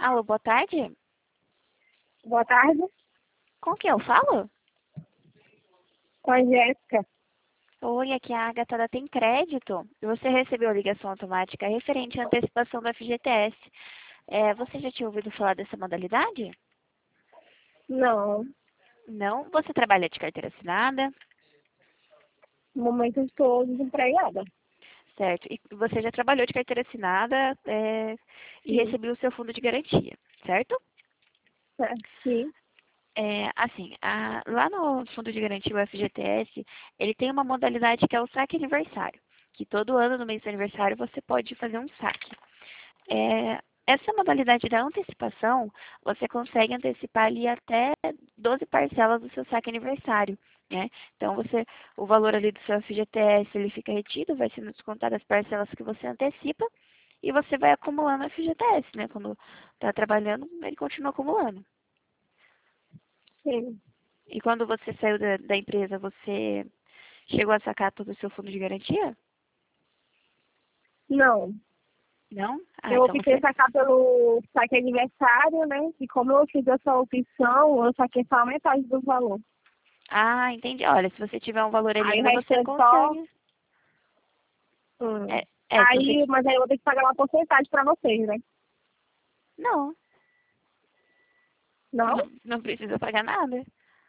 Alô, boa tarde. Boa tarde, Com quem eu falo? com a Jéssica. Oi, aqui é a Agatha da Tem Crédito. Você recebeu a ligação automática referente à antecipação do FGTS. Você já tinha ouvido falar dessa modalidade? Não, Não? Você trabalha de carteira assinada? no momento eu estou desempregada. Certo. E você já trabalhou de carteira assinada, e Sim, recebeu o seu fundo de garantia, certo? certo. Sim, Lá no Fundo de Garantia, o FGTS, ele tem uma modalidade que é o saque aniversário, que todo ano, no mês do aniversário, você pode fazer um saque. Essa modalidade da antecipação, você consegue antecipar ali até 12 parcelas do seu saque aniversário, né? Então, o valor ali do seu FGTS, ele fica retido, vai sendo descontado as parcelas que você antecipa, e você vai acumulando FGTS, né? Quando está trabalhando, ele continua acumulando. sim. E quando você saiu da empresa, você chegou a sacar todo o seu fundo de garantia? Não, Não? Ah, eu então optei você... sacar pelo saque aniversário, né? E como eu fiz essa opção, eu saquei só a metade do valor. Ah, entendi. Olha, se você tiver um valor ali Aí o ainda, você restante só. consegue. hum, Se você... Mas aí eu vou ter que pagar uma porcentagem para vocês, né? Não, Não? não precisa pagar nada.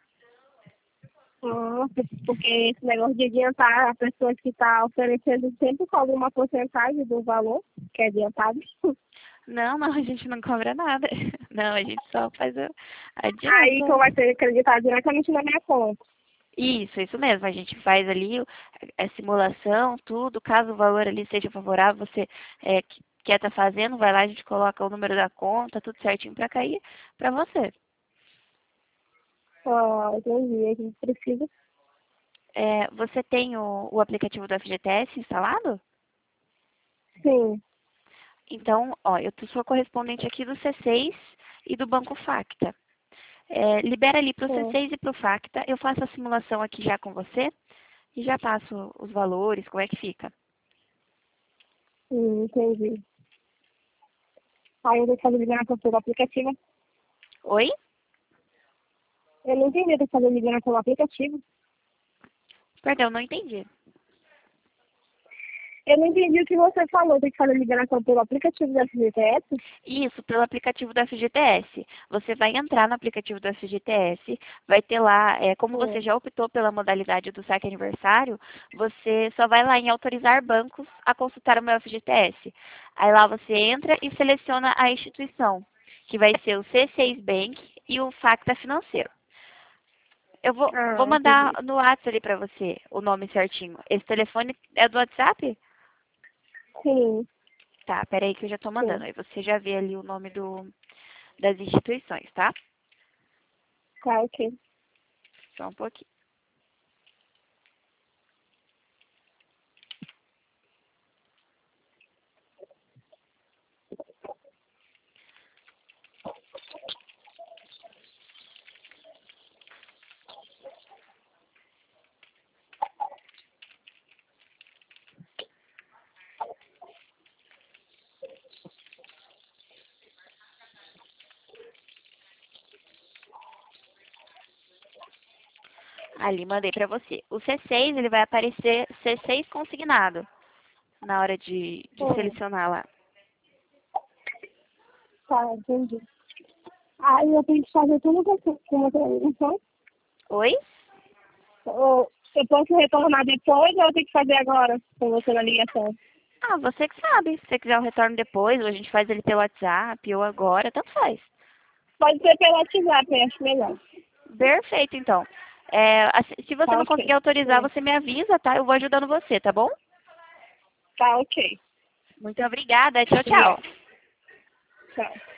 Hum, Porque esse negócio de adiantar, a pessoa que está oferecendo sempre cobra uma porcentagem do valor que é adiantado. Não, não, a gente não cobra nada. Não, a gente só faz Aí adianta. que vai ser acreditado diretamente na minha conta. Isso mesmo. A gente faz ali a simulação, tudo. Caso o valor ali seja favorável, você quer estar fazendo, vai lá, a gente coloca o número da conta, tudo certinho para cair para você. Ah, entendi. A gente precisa. Você tem o aplicativo do FGTS instalado? Sim, Então, ó, eu sou correspondente aqui do C6 e do Banco Facta. Libera ali para o sim, C6 e para o Facta. Eu faço a simulação aqui já com você e já passo os valores, como é que fica. entendi. Aí eu vou fazer liberação pelo aplicativo. Oi? Eu não entendi, eu vou fazer liberação pelo aplicativo. Perdão, não entendi. Eu não entendi o que você falou, tem que fazer liberação pelo aplicativo da FGTS? Isso, pelo aplicativo do FGTS. Você vai entrar no aplicativo do FGTS, vai ter lá, como você Sim. já optou pela modalidade do saque aniversário, você só vai lá em autorizar bancos a consultar o meu FGTS. Aí lá você entra e seleciona a instituição, que vai ser o C6 Bank e o Facta Financeiro. Eu vou Ah, mandar entendi. no WhatsApp ali para você o nome certinho. Esse telefone é do WhatsApp? Sim, Tá, peraí que eu já tô mandando. sim. Aí você já vê ali o nome das instituições, tá? Tá, ok. Só um pouquinho. Ali, mandei pra você. O C6, ele vai aparecer C6 consignado na hora de Sim, selecionar lá. tá, entendi. Aí eu tenho que fazer tudo com uma ligação. Oi? Ou eu posso retornar depois ou eu tenho que fazer agora com você na ligação? Ah, você que sabe. Se você quiser o retorno depois, ou a gente faz ele pelo WhatsApp, ou agora, tanto faz. Pode ser pelo WhatsApp, eu acho melhor. Perfeito, então. Se você Tá, não ok. conseguir autorizar, Sim, você me avisa, tá? Eu vou ajudando você, tá bom? tá, ok. Muito obrigada. Tchau, tchau. Obrigada. Tchau.